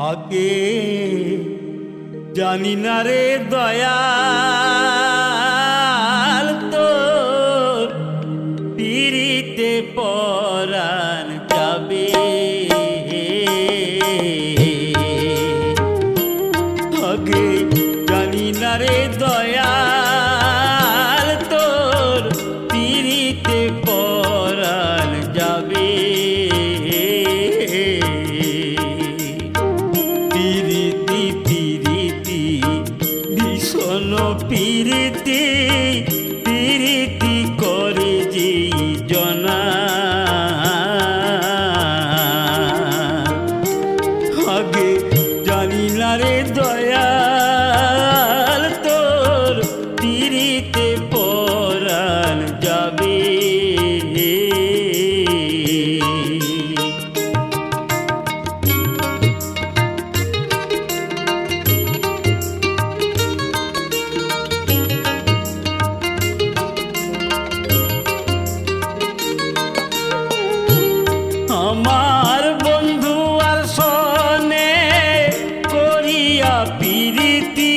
আগে জানি না রে দয়াল তোর পিরিতে পরাণ যাবে। আগে জানি না রে দয়াল তোর পিরিতে পরাণ যাবে। পিরিতি পিরিতি ভীষণ পিরিতি পিরিতি করে যে জনা। আগে জানি না রে দয়াল তোর পিরিতে পরাণ যাবে। আমার বন্ধু আর সনে করিয়া পিরিতি,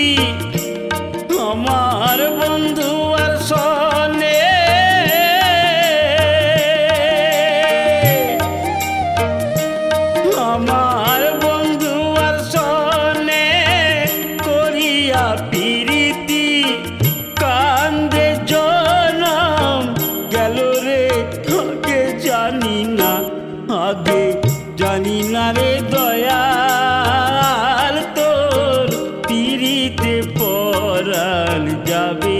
আমার বন্ধু আর সনে আমার বন্ধু আর সনে করিয়া পিরিতি। কান্দে জনম গেল রে আগে জানি না, আগে জানি না রে দয়াল তোর পিরিতে পরাণ যাবে।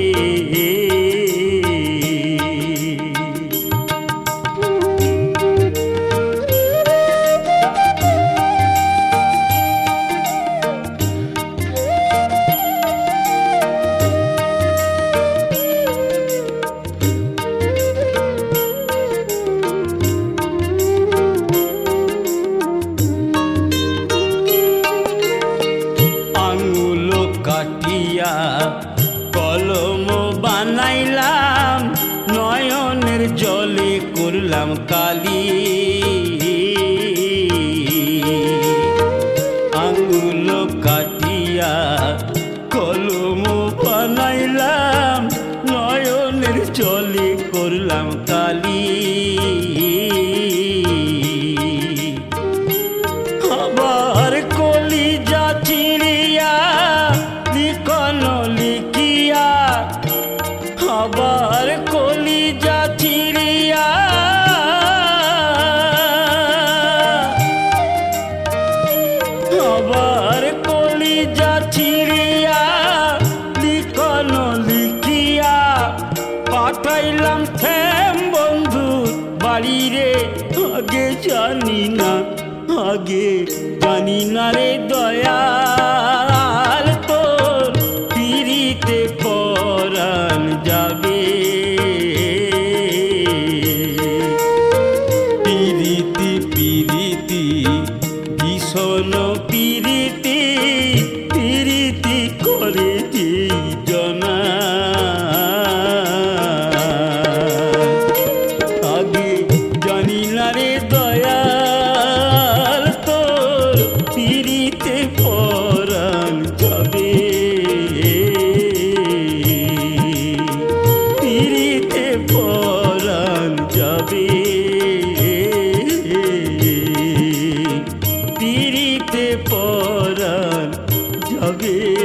কাটিয়া কলম বানাইলাম, নয়নের জলে করলাম কালি। আঙুল কাটিয়া কলম বানাইলাম, নয়নের জলে করলাম কালি। আবার কলিজা চিড়িয়া লিখন লিখিয়া, আবার কলিজা চিড়িয়া আবার কলিজা চিড়িয়া লিখন লিখিয়া পাঠাইলাম থেম বন্ধু বাড়ি রে। আগে জানি না, আগে জানি না রে দয়াল তোর পিরিতে পরাণ যাবে। পিরিতি পিরিতি ভীষণ পিরিতি পিরিতি করে যে জনা। আগে জানি না রে দয়াল তোর পিরিতে পরাণ যাবে। পিরিতে পরাণ যাবে, পিরিতে পরাণ যাবে।